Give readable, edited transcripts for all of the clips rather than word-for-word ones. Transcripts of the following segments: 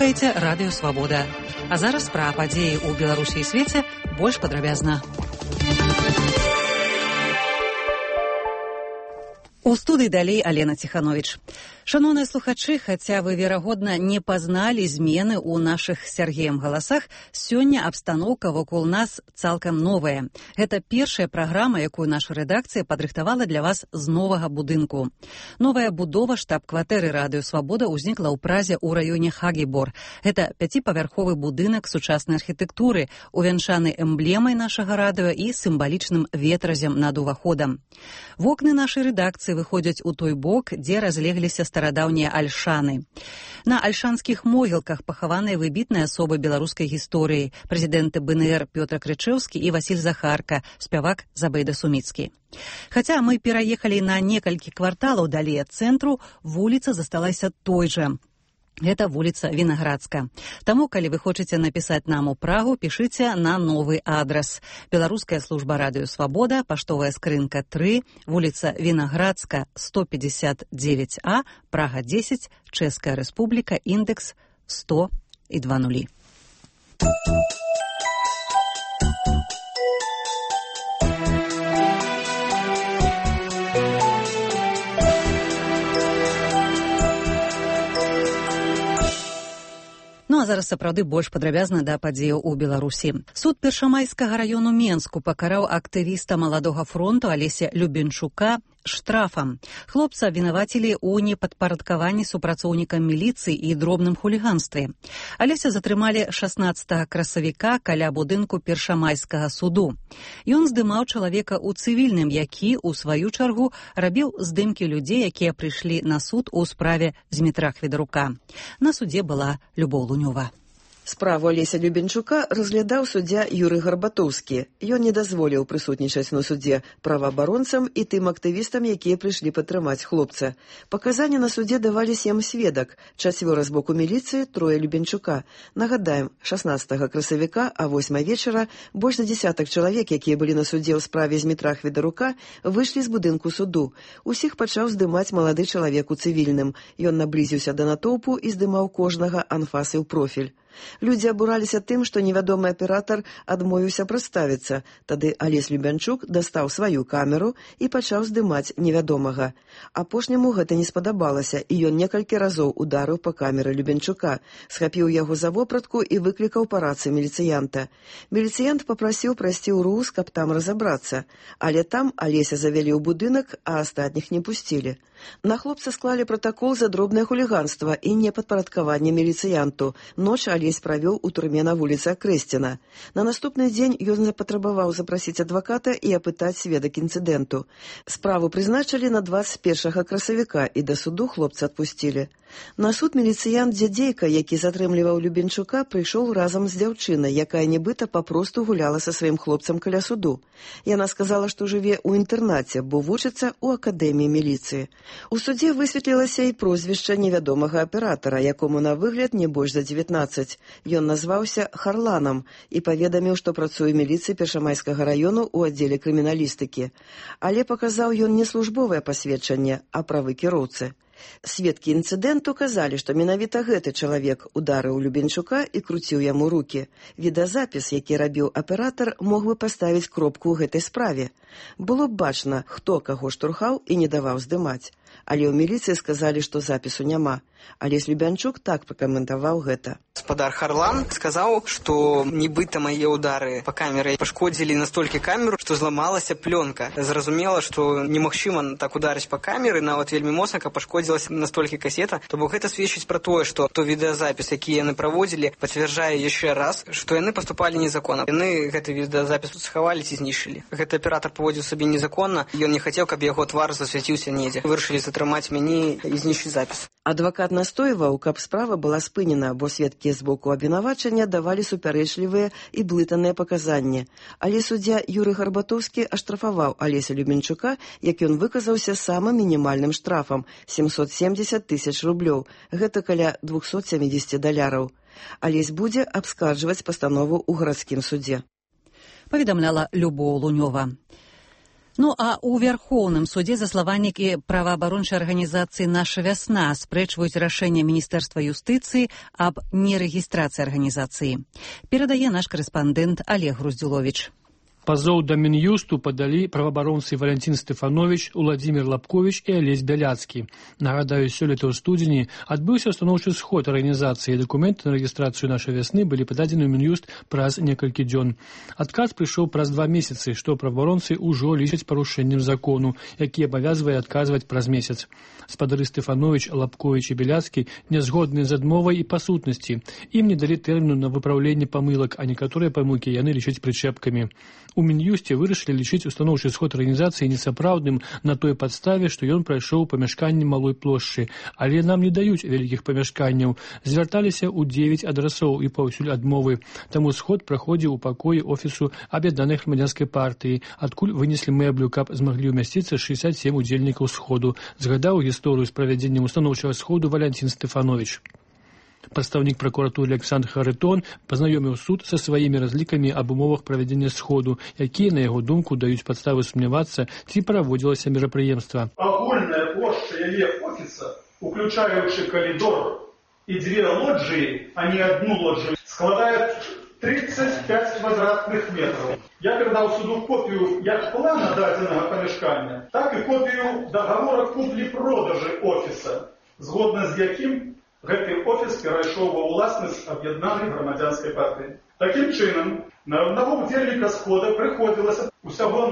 Слухаеце радыё Свабода. А зараз пра падзеі ў Беларусі і свеце больш падрабязна. У студыі далей Алена Ціхановіч. Шановныя слухачы, хаця вы, верагодна, не пазналі змены ў нашых з Сяргеем галасах, сёння абстаноўка вакол нас цалкам новая. Гэта першая праграма, якую наша рэдакцыя падрыхтавала для вас з новага будынку. Новая будова штаб-кватэры радыё Свабода ўзнікла ў Празе ў раёне Хагібор. Гэта 5павярховы будынак сучаснай архітэктуры, увянчаны эмблемай нашага радыё і сімвалічным ветразем над уваходам. Вокны нашай рэдакцыі выходзяць у той бок, дзе разлегліся старадаўнія альшаны. На альшанскіх могілках пахаваныя выбітныя асобы беларускай гісторыі, прэзідэнты БНР Пётр Крычэўскі і Васіль Захарка, спявак Забейда Суміцкі. Хаця мы пераехалі на некалькі кварталаў далей ад цэнтру, вуліца засталася той жа. Гэта вуліца Вінаградска. Таму, калі вы хочаце напісаць нам у Прагу, пішыце на новы адрас. Беларуская служба радыё Свабода, паштовая скрынка 3, вуліца Вінаградска, 159А, Прага 10, Чэшская Рэспубліка, індэкс 100,20. Ну а зараз сапраўды больш падрабязна да падзеяў у Беларусі. Суд Першамайскага раёну Менску пакараў актывіста Маладога фронту Алеся Любенчука штрафам. Хлопца абвінавацілі ў непадпарадкаванні супрацоўнікам міліцыі і дробным хуліганстве. Алеся затрымалі 16 красавіка каля будынку Першамайскага суду. Ён здымаў чалавека ў цывільным, які, у сваю чаргу, рабіў здымкі людзей, якія прыйшлі на суд у справе Змітра Хведарука. На судзе была Любоў Лунёва. Справу Алеся Любенчука разглядаў суддзя Юрый Гарбатоўскі. Ён не дазволіў прысутнічаць на судзе праваабаронцам і тым актывістам, якія прыйшлі падтрымаць хлопца. Паказанні на судзе давалі 7 сведак, 4 з боку міліцыі, 3 Любенчука. Нагадаем, 16 красавіка, а 8 вечара больш за десятак чалавек, якія былі на судзе ў справе Змітра Хведарука, выйшлі з будынку суду. Усіх пачаў здымаць малады чалавек у цывільным. Ён наблізіўся да натоўпу і здымаў кожнага анфасы ў профіль. Людзі абураліся тым, што невядомы аператар адмовіўся прадставіцца. Тады Алесь Любянчук дастаў сваю камеру і пачаў здымаць невядомага. Апошняму гэта не спадабалася, і ён некалькі разоў ударыў па камеры Любянчука, схапіў яго за вопратку і выклікаў па рацыі міліцыянта. Міліцыянт папрасіў прайсці ў РУС, каб там разабрацца. Але там Алеся завялі ў будынак, а астатніх не пусцілі. На хлопца склалі пратакол за дробнае хуліганства і непадпарадкаванне міліцыянту. Ноч Алесь правёў у турме на вуліцы Акрэсціна. На наступны дзень ён патрабаваў запрасіць адваката і апытаць сведак інцыдэнту. Справу прызначылі на 21 красавіка і да суду хлопца адпусцілі. На суд міліцыянт Дзядзейка, які затрымліваў Любенчука, прыйшоў разам з дзяўчынай, якая нібыта папросту гуляла са сваім хлопцам каля суду. Яна сказала, што жыве ў інтэрнаце, бо вучыцца ў акадэміі міліцыі. У судзе высветлілася і прозвішча невядомага аператара, якому на выгляд не больш за 19. Ён назваўся Харланам і паведаміў, што працуе ў міліцыі Першамайскага раёну ў аддзеле крыміналістыкі. Але паказаў ён не службовае пасведчанне, а правы кіроўцы. Сведкі інцыдэнту казалі, што менавіта гэты чалавек ударыў Любенчука і круціў яму рукі. Відэазапіс, які рабіў аператар, мог бы паставіць кропку ў гэтай справе. Было б бачна, хто каго штурхаў і не даваў здымаць. Але ў міліцыі сказалі, што запісу няма. Алесь Любянчук так пракаментаваў гэта. Гаспадар Харлан сказаў, што нібыта мае ўдары па камеры пашкодзілі настолькі камеру, што зламалася плёнка. Зразумела, што немагчыма так ударыць па камеры, нават вельмі моцна, каб пашкодзілася настолькі касета. То бок гэта сведчыць пра тое, што то відэазапіс, які яны праводзілі, пацвярджае яшчэ раз, што яны паступалі незаконна. Яны гэты відэазапіс схавалі ці знішчылі. Гэты аператар паводзіў сабе незаконна, ён не хацеў, каб яго твар засвяціўся недзе. Вырашылі затрымаць мяне і знішчыць запіс. Адвакат настойваў, каб справа была спынена, бо сведкі з боку абвінавачання давалі супярэчлівыя і блытаныя паказанні. Але суддзя Юрый Гарбатоўскі аштрафаваў Алеся Любенчука, як ён выказаўся самым мінімальным штрафам – 770 000 рублёў. Гэта каля $270. Алесь будзе абскарджваць пастанову ў гарадскім судзе. Паведамляла Любоў Лунёва. Ну а ў Вярхоўным судзе заславальнікі праваабарончай арганізацыі «Наша вясна» спрэчваюць рашэнне Міністэрства юстыцыі аб нерэгістрацыі арганізацыі. Перадае наш корэспандэнт Олег Груздзюловіч. Пазоў да Мін'юсту падалі праваабаронцы Валентин Стефанович, Уладзімір Лапковіч і Алесь Бяляцкі. Нагадаю, сёлета ў студзені адбыўся устаноўчы сход арганізацыі. Дакументы на рэгістрацыю «Нашай вясны» былі пададзены ў Мін'юст праз некалькі дзён. Адказ прыйшоў праз 2 месяцы, што праваабаронцы ўжо лічаць парушэннем закону, які абавязвае адказваць праз месяц. Спадары Стефанович, Лапковіч і Бяляцкі нязгодныя з адмовай і па сутнасці. Ім не далі тэрміну на выпраўленне памылак, а некаторыя памылкі яны лічаць прычэпкамі. У Мін'юсце вырашылі лічыць устаноўчы сход арганізацыі несапраўдным на той падставе, што ён прайшоў памяшканне малой плошчы. Але нам не даюць вялікіх памяшканняў. Звярталіся ў 9 адрасоў і паўсюль адмовы. Таму сход праходзіў у пакоі офісу Аб'яднанай грамадзянскай партыі, адкуль вынеслі мэблю, каб змаглі ўмясціцца 67 удзельнікаў сходу. Згадаў гісторыю з правядзеннем устаноўчага сходу Валентин Стефанович. Прадстаўнік пракуратуры Александр Харитон пазнаёміў суд са сваімі разлікамі аб умовах правядзення сходу, якія, на яго думку, даюць падставы сумнявацца, ці праводзілася мерапрыемства. Агульная плошча яе офіса, уключаючы калідор і 2 лоджыі, а не 1 лоджыю, складае 35 квадратных метров. Я передал суду копию як плана дадзенага памяшкання, так і копію договора куплі-продажы офіса, згодна з якім гэты офіс перайшоў ва ўласнасць Аб'яднанай грамадзянскай партыі. Такім чынам, на аднаго удзельніка схода прыходзілася усяго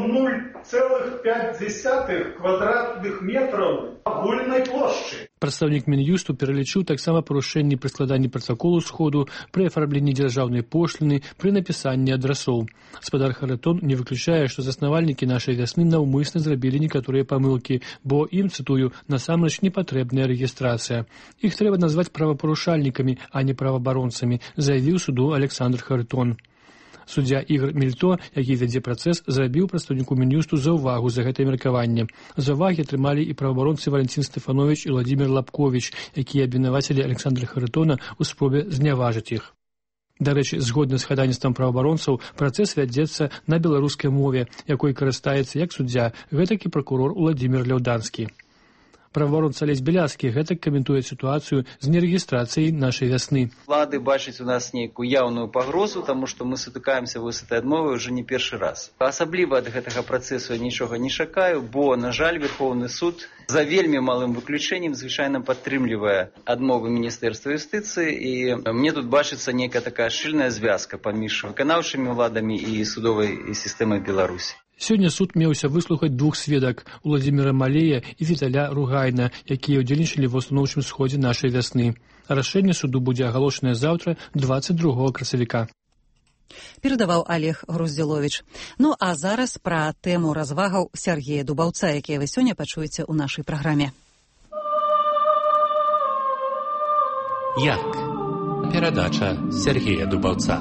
0,5 квадратных метраў агульнай плошчы. Прадстаўнік Мін'юсту пералічыў таксама парушэнні пры складанні пратаколу сходу, пры афарбленні дзяржаўнай пошліны, пры напісанні адрасоў. Спадар Харитон не выключае, што заснавальнікі «Нашай вясны» наўмысна зрабілі некаторыя памылкі, бо ім, цытую, насамрэч не патрэбная рэгістрацыя. Іх трэба назваць правапарушальнікамі, а не праваабаронцамі, заявіў суду Александр Харитон. Суддзя Ігор Мільто, які вядзе працэс, зрабіў прадстаўніку Мін'юсту заўвагу за гэтае меркаванне. Заўвагі атрымалі і праваабаронцы Валентин Стефанович і Уладзімір Лапковіч, якія абвінавацілі Александра Харитона ў спробе зняважыць іх. Дарэчы, згодна з хадайніцтвам праваабаронцаў, працэс вядзецца на беларускай мове, якой карыстаецца як суддзя, гэтак і пракурор Уладзімір Ляўданскі. Праваабаронца Алесь Бяляцкі гэтак каментуе сітуацыю з нерэгістрацыяй «Нашай вясны». Улады бачаць у нас нейкую яўную пагрозу, таму што мы сутыкаемся з гэтай адмовай уже не першы раз. Асабліва ад гэтага працэсу я нічога не чакаю, бо, на жаль, Верхоўны суд за вельмі малым выключэннем звычайна падтрымлівае адмовы Міністэрства юстыцыі, і мне тут бачыцца нейкая такая шчыльная звязка паміж выканаўчымі ўладамі і судовай сістэмай Беларусі. Сёння суд меўся выслухаць 2 сведак – Уладзіміра Малея і Віталя Ругайна, якія ўдзельнічалі ва ўстаноўчым сходзе «Нашай вясны». Рашэнне суду будзе агалошанае заўтра, 22 красавіка. Перадаваў Олег Груздзюловіч. Ну а зараз пра тэму развагаў Сергея Дубаўца, якія вы сёння пачуеце ў нашай праграме. Як? Перадача Сергея Дубаўца.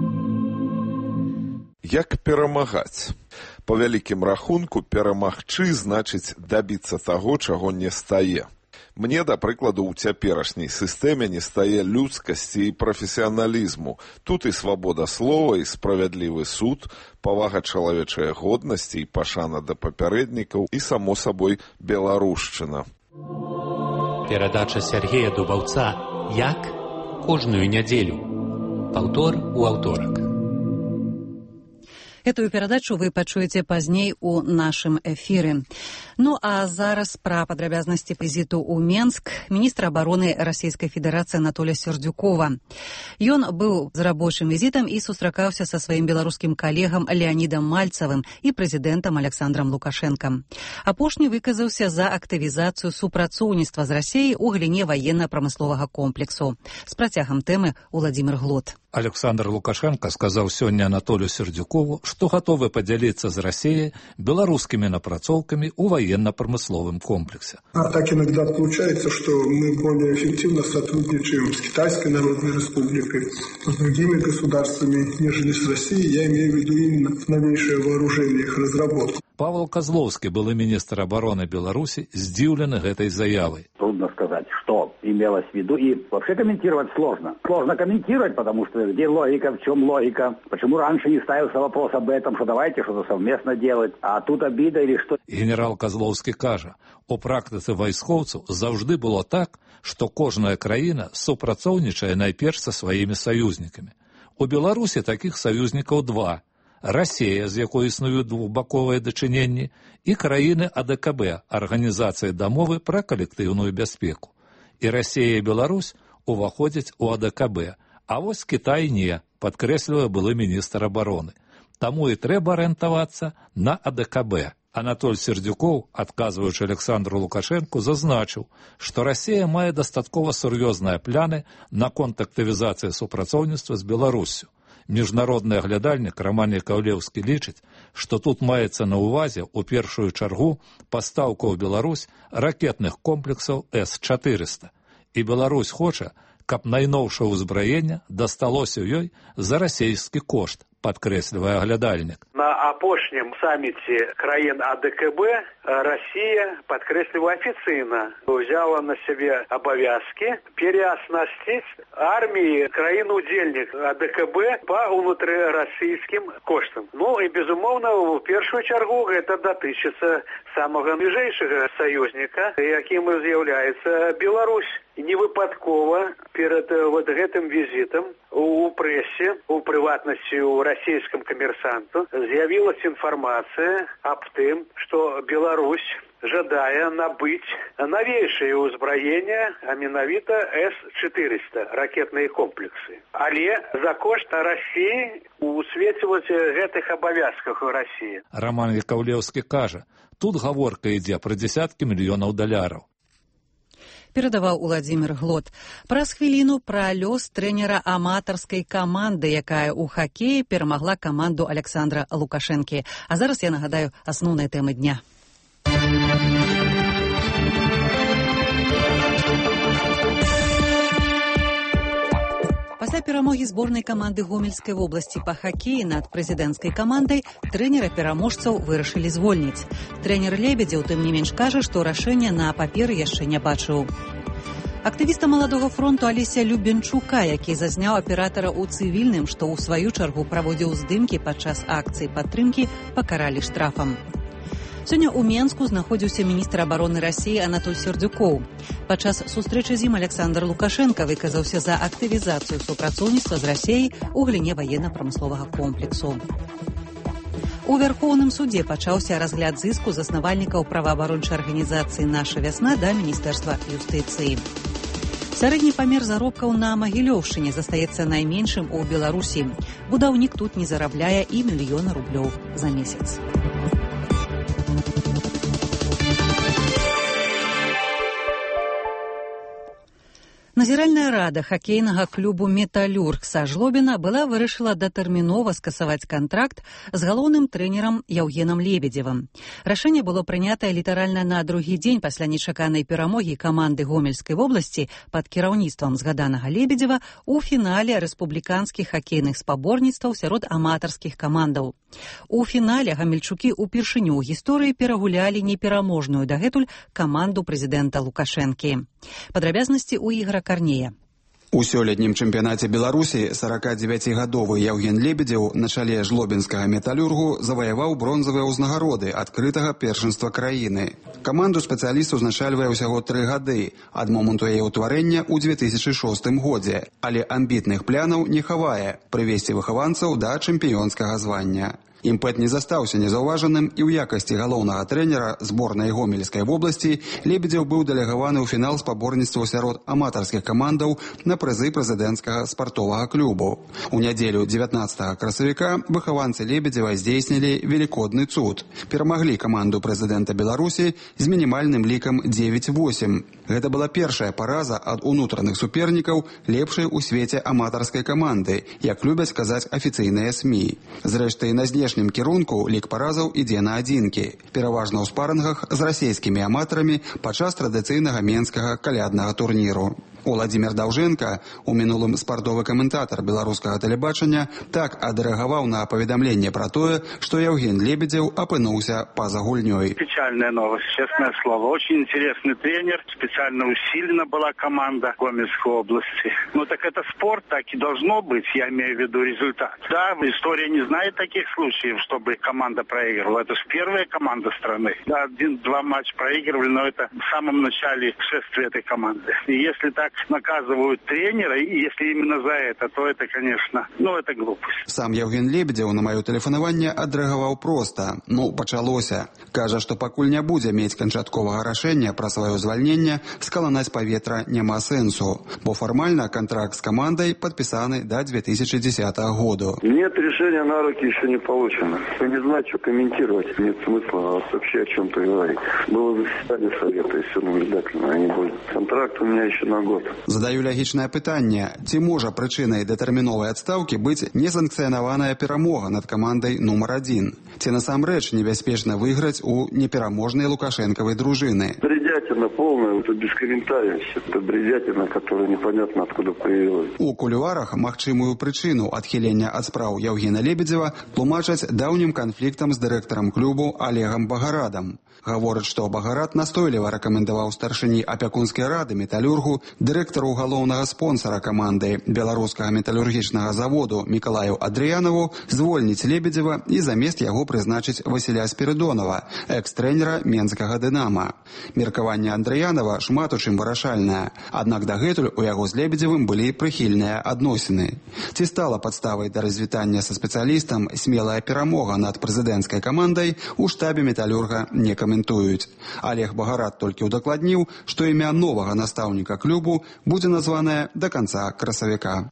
Як перамагаць? Па вялікім рахунку, перамагчы значыць дабіцца таго, чаго не стае. Мне, да прыкладу, у цяперашняй сістэме не стае людскасці і прафесіяналізму. Тут і свабода слова, і справядлівы суд, павага чалавечай годнасці і пашана да папярэднікаў, і, само сабой, беларушчына. Перадача Сергея Дубаўца «Як?» кожную нядзелю. Паўтор у аўторак. Этую перадачу вы пачуеце пазней у нашым эфіры. Ну а зараз пра падрабязнасці візіту ў Менск міністра абароны Расійскай Федэрацыі Анатолія Сердюкова. Ён быў з рабочым візітам і сустракаўся са сваім беларускім калегам Леанідам Мальцавым і прэзідэнтам Александрам Лукашэнкам. Апошні выказаўся за актывізацыю супрацоўніцтва з Расіяй у галіне ваенна-прамысловага комплексу. З працягам тэмы Уладзімір Глот. Александр Лукашенко сказал сегодня Анатолию Сердюкову, что готовы поделиться с Россией белорусскими напрацовками у военно-промысловом комплексе. А так иногда получается, что мы более эффективно сотрудничаем с Китайской Народной Республикой, с другими государствами, нежели с Россией. Я имею в виду именно новейшее вооружение, их разработку. Павел Козловский, былый министр обороны Беларуси, сдивлен этой заявой. Трудно сказать, что имелось в виду. И вообще комментировать сложно. Сложно комментировать, потому что где логика, в чем логика? Почему раньше не ставился вопрос об этом, что давайте что-то совместно делать, а тут обида или что? Генерал Козловский каже, у практиці вайскоўцаў заўжды было так, што кожная краіна супрацоўнічае найперш са сваімі саюзнікамі. У Беларусі такіх саюзнікаў два. Расія, з якой існуюць двухбаковыя дачыненні, і краіны АДКБ, Арганізацыі дамовы пра калектыўную бяспеку. І Расія і Беларусь уваходзяць у АДКБ, а вось Кітай не, падкрэслівае былы міністр абароны. Таму і трэба арыентавацца на АДКБ. Анатоль Сердюков, адказваючы Александру Лукашенку, зазначыў, што Расія мае дастаткова сур'ёзныя пляны наконт актывізацыі супрацоўніцтва з Беларуссю. Міжнародны аглядальнік Роман Яковлеўскі лічыць, што тут маецца на ўвазе ў першую чаргу пастаўка ў Беларусь ракетных комплексаў С-400. І Беларусь хоча, каб найноўшае ўзбраенне дасталося ёй за расійскі кошт, падкрэслівае аглядальнік. На апошнім саміце краін АДКБ Россия, падкрэсліваю афіцыйна, взяла на себе обовязки переоснастить армии краін-удзельнік АДКБ по внутрирасійским коштам. Ну и, безумовно, в первую чергу это датычыцца самого ближайшего союзника, яким з'яўляецца Беларусь. И не выпадково перед вот гэтым визитом у прессе, у приватности, у российском коммерсанту з'явилась информация об тем, что Беларусь жадае набыть новейшее узброение, а менавіта С-400, ракетные комплексы. Але за кошт России у свеце вот гэтых обовязках у России. Роман Яковлеўскі кажа, тут гаворка ідзе пра дзесяткі мільёнаў даляраў. Перадаваў Уладзімір Глот. Праз хвіліну пра лёс трэнера аматарскай каманды, якая ў хакеі перамагла каманду Александра Лукашэнкі. А зараз я нагадаю асноўныя тэмы дня. Пасля перамогі зборнай каманды Гомельскай вобласці па хакеі над прэзідэнцкай камандай трэнера-пераможцаў вырашылі звольніць. Трэнер Лебедзеў, тым не менш, кажа, што рашэння на паперы яшчэ не бачыў. Актывіста Маладога фронту Алеся Любенчука, які зазняў аператара ў цывільным, што ў сваю чаргу праводзіў здымкі падчас акцыі падтрымкі, пакаралі штрафам. Сёння ў Менску знаходзіўся міністр абароны Расіі Анатоль Сердюков. Падчас сустрэчы з ім Александр Лукашенко выказаўся за актывізацыю супрацоўніцтва з Расіяй у галіне ваенна-прамысловага комплексу. У Вярхоўным судзе пачаўся разгляд зыску заснавальнікаў праваабарончай арганізацыі «Наша вясна» да Міністэрства юстыцыі. Сярэдні памер заробкаў на Магілёўшчыне застаецца найменшым у Беларусі. Будаўнік тут не зарабляе і 1 000 000 рублёў за месяц. Назіральная рада хакейнага клубу «Металлюрг» са Жлобіна была вырашыла датэрмінова скасаваць кантракт з галоўным трэнерам Яўгенам Лебедзевым. Рашэнне было прынятае літаральна на другі дзень пасля нечаканай перамогі каманды Гомельскай вобласці пад кіраўніцтвам згаданага Лебедзева ў фінале рэспубліканскіх хакейных спаборніцтваў сярод аматарскіх камандаў. У фінале гамельчукі ўпершыню ў гісторыі перагулялі непераможную дагэтуль каманду прэзідэнта Лукашэнкі. Падрабязнасці ў Ігора Карнея. У сёлетнім чэмпіянаце Беларусі 49-гадовы Яўген Лебедзеў на чале жлобінскага «Металлюргу» заваяваў бронзавыя ўзнагароды адкрытага першынства краіны. Каманду спецыяліст узначальвае ўсяго 3 гады, ад моманту яе ўтварэння ў 2006 годзе, але амбітных планаў не хавае прывесці выхаванцаў да чэмпіёнскага звання. Імпэт не застаўся незаўважаным і ў якасці галоўнага трэнера зборнай Гомельскай вобласці Лебедзеў быў дэлегаваны ў фінал спаборніцтва сярод аматарскіх камандаў на прызы прэзідэнцкага спартовага клубу. У нядзелю 19 красавіка выхаванцы Лебедзева здзейснілі велікодны цуд. Перамаглі каманду прэзідэнта Беларусі з мінімальным лікам 9-8. Гэта была першая параза ад унутраных супернікаў лепшай у свеце аматарскай каманды, як любяць казаць афіцыйныя СМІ. Зрэшты, на знешнім кірунку лік паразаў ідзе на адзінкі, пераважна ў спарынгах з расійскімі аматарамі падчас традыцыйнага менскага каляднага турніру. Уладзімір Даўжэнка, у минулым спартовы каментатор беларускага тэлебачання, так адрэагаваў на паведамленне про тое, что Евген Лебедев опынулся поза гульней. Печальная новость, честное слово. Очень интересный тренер, специально усилена была команда Гомельской области. Ну так это спорт, так и должно быть, я имею в виду результат. Да, история не знает таких случаев, чтобы команда проигрывала. Это же первая команда страны. Да, 1-2 матча проигрывали, но это в самом начале шествия этой команды. И если так наказывают тренера, и если именно за это, то это, конечно, это глупость. Сам Евген Лебедев на мое тэлефанаванне адрэагаваў проста. Пачалося. Кажа, што пакуль не будзе мець канчатковага рашэння пра сваё звальненне, скаланаць паветра няма сэнсу, бо фармальна контракт с командой подписаны до 2010 года. Нет, решения на руки еще не получено. Не знаю, что комментировать. Нет смысла вообще о чем-то говорить. Было заседание совета, и все наблюдательно, а не будет. Контракт у меня еще на год. Задаю логичное пытанне. Ці можа прычынай датэрміновай адстаўкі быць несанкцыянаваная перамога над командой номер 1? Ці насамрэч небяспечна выйграць у непераможнай лукашэнкавай дружыны? Бредятина полная, это без комментариев. Это бредятина, которая непонятно откуда появилась. У кулуарах магчымую прычыну адхілення ад спраў Евгена Лебедева тлумачаць даўнім канфліктам з дырэктарам клубу Олегом Багарадам. Гавораць, што Багарад настойліва рэкамендаваў старшыні апякунскай рады металлюргу, дырэктару галоўнага спонсара каманды беларускага металлургічнага заводу Мікалаю Адрыянаву звольніць Лебедева і замест яго прызначыць Васіля Спірыдонова, экс-трэнера менскага «Дынама». Меркаванне Андрыянова шмат у чым вырашальнае, аднак дагэтуль у яго з Лебедевым былі прыхільныя адносіны. Ці стала падставай да развітання са спецыялістам смелая перамога над прэзідэнцкай камандай, у штабе металлюрга не каментуюць. Олег Багарад толькі удакладніў, што імя новага настаўніка клубу будзе названае да канца красавіка.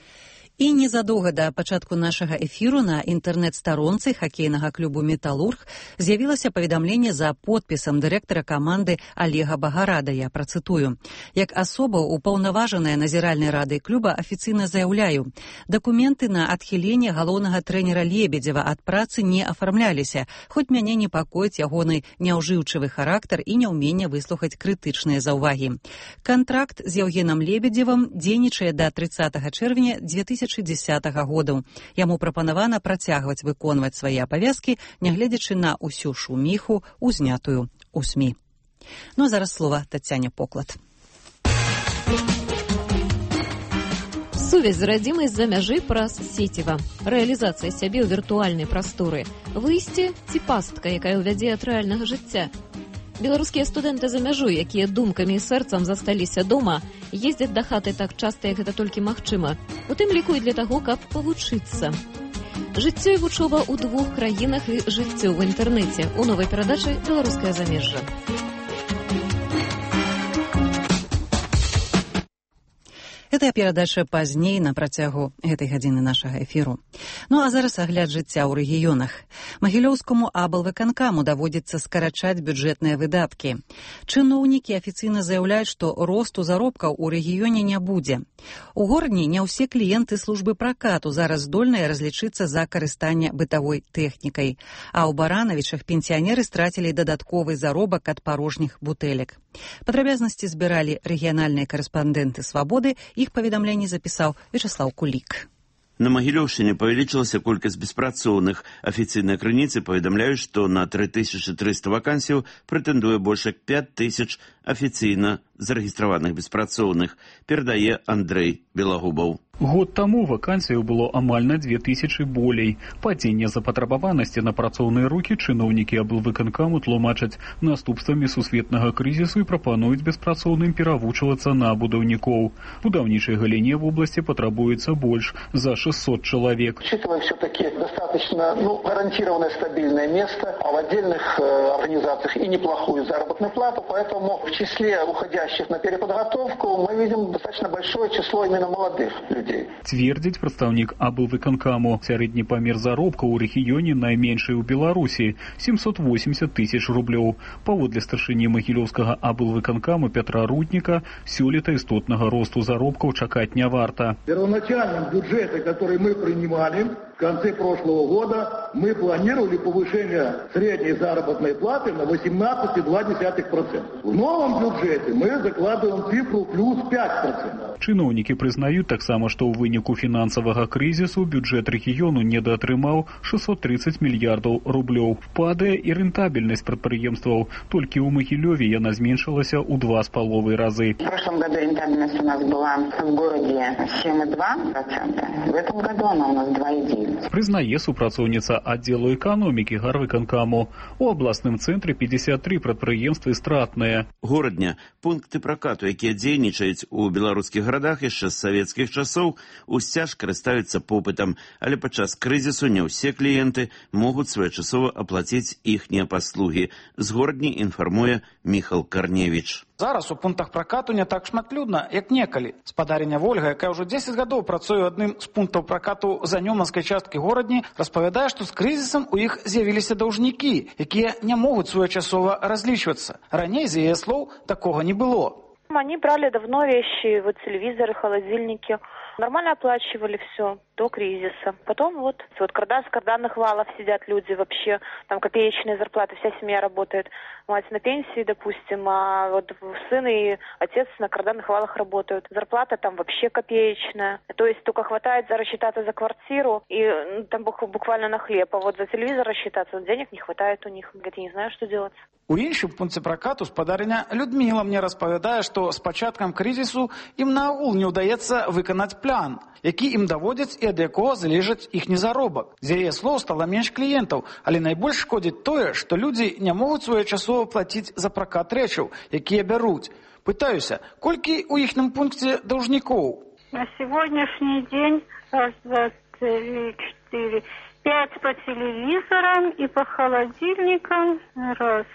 І незадоўга да пачатку нашага эфіру на інтэрнэт-старонцы хакейнага клубу «Металлург» з'явілася паведамленне за подпісам дырэктара каманды Олега Багарада. Я працытую. Як асоба упаўнаважаная назіральнай рады клуба афіцыйна заяўляю, дакументы на адхіленне галоўнага трэнера Лебедева ад працы не афармляліся, хоць мяне непакоіць ягоны няўжыўчывы характар і няўменне выслухаць крытычныя заўвагі. Кантракт з Евгенам Лебедевым дзейнічае да 30 чэрвеня 2010 года. Яму прапанавана працягваць выконваць свае абавязкі, нягледзячы на ўсю шуміху, узнятую ў СМІ. А зараз слова Тацяне Поклад. Сувязь з радзімай з-за мяжы праз сеціва. Рэалізацыя сябе ў віртуальнай прасторы. Выйсце ці пастка, якая ўвядзе ад рэальнага жыцця. Беларускія студэнты за мяжу, якія думкамі і сэрцам засталіся дома, ездзяць да хаты так часта, як гэта толькі магчыма. У тым ліку і для таго, каб павучыцца. Жыццё і вучоба ў 2 краінах і жыццё ў інтэрнэце. У новай перадачы «Беларускае замежжа». Гэтая перадача пазней на працягу гэтай гадзіны нашага эфіру. А зараз агляд жыцця ў рэгіёнах. Магілёўскаму аблвыканкаму даводзіцца скарачаць бюджэтныя выдаткі. Чыноўнікі афіцыйна заяўляюць, што росту заробкаў у рэгіёне не будзе. У горні не ўсе кліенты службы пракату зараз здольныя разлічыцца за карыстанне бытавой тэхнікай. А ў Баранавічах пенсіянеры страцілі дадатковы заробак ад парожніх бутэлек. Падрабязнасці збіралі рэгіянальныя карэспандэнты «Свабоды». Іх паведамленне запісаў Вячаслаў Кулік. На Магілёўшчыне павялічылася колькасць беспрацоўных. Афіцыйныя крыніцы паведамляюць, што на 3300 вакансіяў прэтэндуе больш як 5000 афіцыйна зарэгістраваных беспрацоўных, перадае Андрэй Белагубаў. Год таму вакансіяў было амаль на 2000 болей. Падзенне запатрабаванасці на працоўныя рукі чыноўнікі аблвыканкаму тлумачаць наступствамі сусветнага крызісу і прапануюць беспрацоўным перавучвацца на будаўнікоў. Будаўнічай галіне в области потребуется больше за 600 человек. Учитывая все-таки достаточно гарантированное стабильное место, а в отдельных организациях и неплохую заработную плату, поэтому в числе уходящих на переподготовку мы видим достаточно большое число именно молодых людей. Твердзіць прадстаўнік аблвыканкаму. Сярэдні памер заробка ў рэгіёне найменшы ў Беларусі 780 000 рублёў. Паводле старшыні магілёўскага аблвыканкаму Петра Рудніка, сёлета істотнага росту заробкаў чакаць не варта. Первоначальном бюджете, который мы принимали, В конце прошлого года мы планировали повышение средней заработной платы на 18,2%. В новом бюджете мы закладываем цифру плюс 5%. Чыноўнікі прызнаюць таксама, што ў выніку фінансавага крызісу бюджэт рэгіёну недаатрымаў 630 мільярдаў рублёў. Падае і рэнтабельнасць прадпрыемстваў. Толькі ў Магілёве яна зменшылася ў 2,5 разы. В прошлом году рентабельность у нас была в городе 7,2%. В этом году она у нас 2,9%. Прызнае супрацоўніца аддзелу эканомікі гарвыканкаму. У абласным цэнтры 53 прадпрыемствы стратныя. Горадня, пункты пракату, якія дзейнічаюць у беларускіх гарадах яшчэ з савецкіх часоў, усцяж карыстаюцца попытам, але падчас крызісу не ўсе кліенты могуць своечасова аплаціць іхнія паслугі. З горадні інфармуе Міхал Карневіч. Зараз у пунктах пракату не так шматлюдна, як некалі. Спадарыня Вольга, якая ўжо 10 гадоў працуе адным з пунктаў пракату занёманскай часткі горадні, распавядае, што з крызісам у іх з'явіліся даўжнікі, якія не могуць своечасова разлічвацца. Раней, з яе слоў, такога не было. Они брали давно вещи, вот телевизоры, холодильники. Нормально оплачивали все до кризиса. Потом вот с карданных валов сидят люди вообще, там копеечные зарплаты, вся семья работает. Мать на пенсии, допустим, а вот сын и отец на карданных валах работают. Зарплата там вообще копеечная. То есть только хватает рассчитаться за квартиру и там буквально на хлеб. А вот за телевизор рассчитаться, денег не хватает у них. Говорит, я не знаю, что делать. У іншым пункце пракату спадарыня Людміла мне распавядае, што з пачаткам крызісу ім наогул не ўдаецца выканаць план, які ім даводзяць і ад якога залежыць іхні заробак. З яе слоў стала менш кліентаў, але найбольш шкодзіць тое, што людзі не могуць своечасова плаціць за пракат рэчаў, якія бяруць. Пытаюся, колькі ў іхным пункце даўжнікоў? На сегодняшний день 1, 2, 3, 4... 5 по телевизорам и по холодильникам. 1,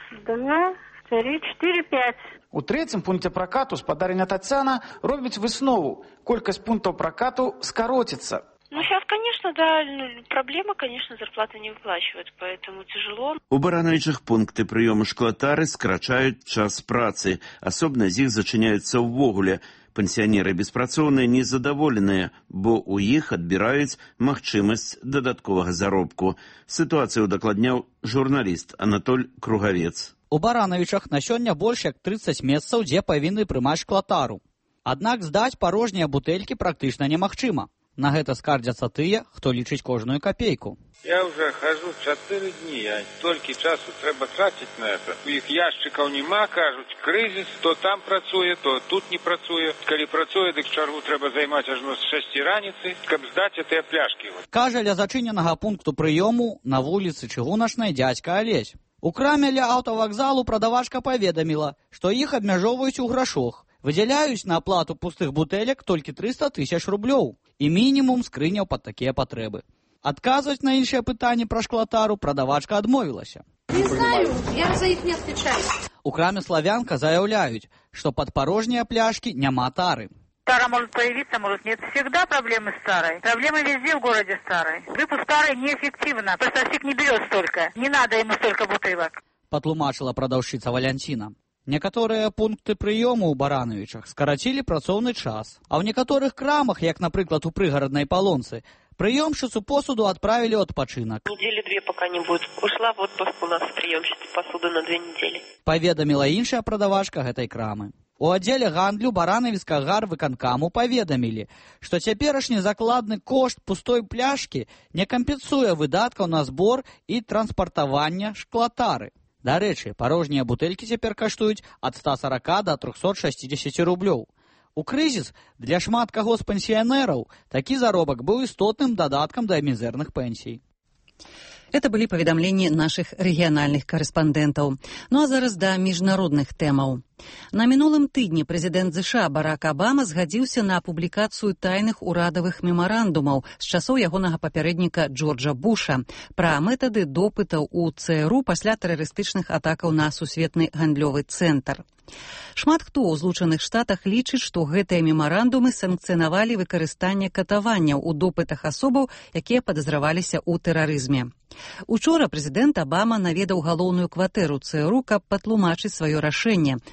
2, 3, 4, 5. У трэцім пункце пракату спадарыня Тацяна робіць выснову. Колькасць пунктаў пракату скароціцца. Сейчас, конечно, да, проблема, конечно, зарплаты не выплачивают, поэтому тяжело. У Барановичах пункты прыёму шклатары скрачаюць час працы. Асобна з іх зачыняюцца ўвогуле. Пенсіянеры беспрацоўныя незадаволеныя, бо ў іх адбіраюць магчымасць дадатковага заробку. Сітуацыю дакладняў журналіст Анатоль Кругавец. У Барановичах на сёння больш як 30 месцаў, дзе павінны прымаць шклатару. Аднак здаць парожнія бутэлькі практычна немагчыма. На гэта скардзяцца тыя, хто лічыць кожную капейку. Я уже хожу 4 дні, а толькі часу трэба траціць на это. У іх яшчыкаў нема, кажуць, крызіс, то там працуе, то тут не працуе. Калі працуе, дык чаргу трэба займаць ажно з 6 раніцы, каб здаць гэтыя пляшкі. Кажа ля зачыненага пункту прыёму на вуліцы Чыгуначнай дзядзька Алесь. У краме ля аўтавакзалу прадавачка паведаміла, што іх абмяжоўваюць у грашох. Выдзяляюць на аплату пустых бутэлек толькі 300 000 рублёў і мінімум скрыняў пад такія патрэбы. Адказваць на іншыя пытанні пра шклатару прадавачка адмовілася. Не знаю, я за іх не отвечаю. У краме «Славянка» заяўляюць, што пад парожнія пляшкі няма тары. Тара может появиться, может нет. Всегда проблемы старой. Проблемы везде в городе старой. Выпуск старой неэффективно. Поставщик не берет столько. Не надо ему столько бутылок. Патлумачыла прадаўшчыца Валянціна. Некаторыя пункты прыёму ў Барановичах скарацілі працоўны час, а ў некаторых крамах, як, напрыклад, у прыгараднай Палонцы, приемщицу посуду отправили отпочинок. Недели 2 пока не будет. Ушла в отпуск у нас приемщица посуды на 2 недели. Паведаміла іншая прадавачка гэтай крамы. У аддзеле гандлю Барановіцкага гарвыканкаму паведамілі, што цяперашні закладны кошт пустой пляшкі не кампенсуе выдаткаў на збор і транспартавання шклатары. Дарэчы, парожнія бутэлькі цяпер каштуюць ад 140 до 360 рублёў. У крызіс для шмат каго з пенсіянераў такі заробак быў істотным дадаткам да мізэрных пенсій. Это былі паведамленні нашых рэгіянальных карэспандэнтаў. Ну а зараз да міжнародных тэмаў. На мінулым тыдні прэзідэнт ЗША Барак Абама згадзіўся на публікацыю тайных урадавых мемарандумаў з часоў ягонага папярэдніка Джорджа Буша пра метады допытаў у ЦРУ пасля тэрарыстычных атакаў на сусветны гандлёвы цэнтр. Шмат хто ў Злучаных Штатах лічыць, што гэтыя мемарандумы санкцыянавалі выкарыстанне катаванняў у допытах асобаў, якія падазраваліся ў тэрарызме. Учора прэзідэнт Абама наведаў галоўную кватэру ЦРУ, каб патлумачыць сваё рашэнне,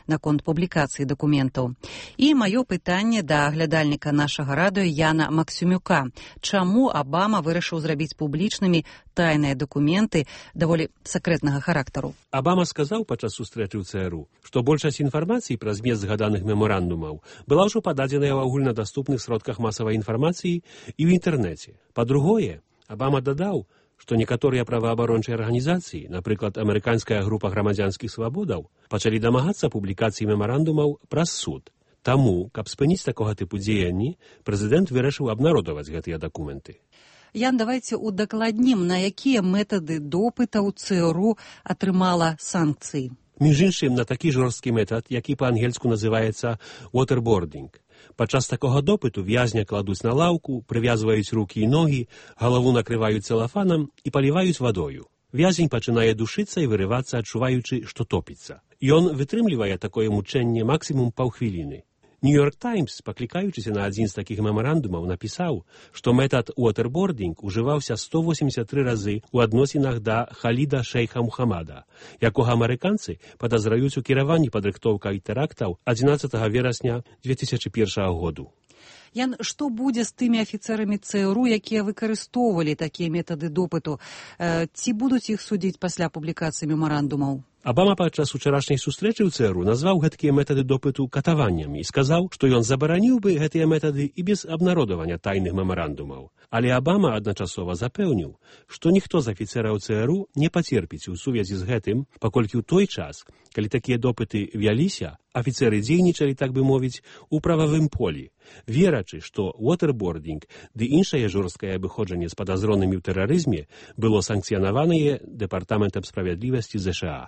наконт публікацыі дакументаў. І маё пытанне да глядальніка нашага радыё Яна Максюмюка. Чаму Абама вырашыў зрабіць публічнымі тайныя дакументы даволі сакрэтнага характару? Абама сказаў падчас сустрэчы ў ЦРУ, што большасць інфармацыі пра змест згаданых мемарандумаў была ўжо пададзеная ў агульнадаступных сродках масавай інфармацыі і ў інтэрнэце. Па-другое, Абама дадаў, што некаторыя праваабарончыя арганізацыі, напрыклад, амерыканская група грамадзянскіх свабодаў, пачалі дамагацца публікацыі мемарандумаў праз суд. Таму, каб спыніць такога тыпу дзеянні, прэзідэнт вырашыў абнародаваць гэтыя дакументы. Ян, давайце удакладнім, на якія метады допытаў ЦРУ атрымала санкцыі. Між іншым, на такі жорсткі метад, які па-ангельску называецца waterboarding. Падчас такога допыту в'язня кладуць на лаўку, прывязваюць рукі і ногі, галаву накрываюць целафанам і паліваюць вадою. В'язень пачынае душыцца і вырывацца, адчуваючы, што топіцца. Ён вытрымлівае такое мучэнне максімум паўхвіліны. Нью-Йорк Таймс, паклікаючыся на адзін з такіх мемарандумаў, напісаў, што метад waterboarding ужываўся 183 разы ў адносінах да Халіда шейха Мухаммада, якога амерыканцы падазраюць у кіраванні падрыхтоўкай тэрактаў 11 верасня 2001 году. Ян, што будзе з тымі афіцэрамі ЦРУ, якія выкарыстоўвалі такія метады допыту? Ці будуць іх судзіць пасля публікацыі мемарандумаў? Абама падчас учарашняй сустрэчы ў ЦРУ назваў гэткія метады допыту катаваннямі і сказаў, што ён забараніў бы гэтыя метады і без абнародавання тайных мемарандумаў. Але Абама адначасова запэўніў, што ніхто з афіцэраў ЦРУ не пацерпіць у сувязі з гэтым, паколькі ў той час, калі такія допыты вяліся, афіцэры дзейнічалі, так бы мовіць, у прававым полі, верачы, што waterboarding ды іншае жорсткае абыходжанне з падазронымі ў тэрарызме было санкцыянаванае Дэпартаментам справядлівасці ЗША.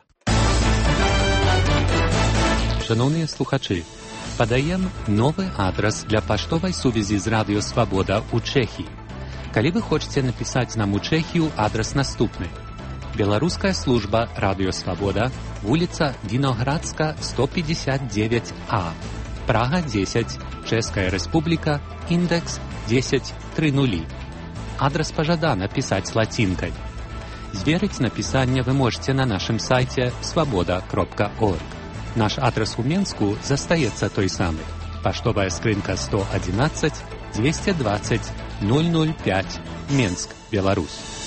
Шановныя слухачы, падаем новы адрас для паштовай сувязі з Радыё Свабода ў Чэхіі. Калі вы хочаце напісаць нам у Чэхію, адрас наступны. Беларуская служба Радыё Свабода, вуліца Віноградска, 159А, Прага 10, Чэшская Рэспубліка, індекс 1030. Адрас пажадана пісаць лацінкай. Зверыць напісанне вы можете на нашым сайце свабода.орг. Наш адрес у Менску застаецца той самы. Паштовая скрынка 111 220 005, Менск, Беларусь.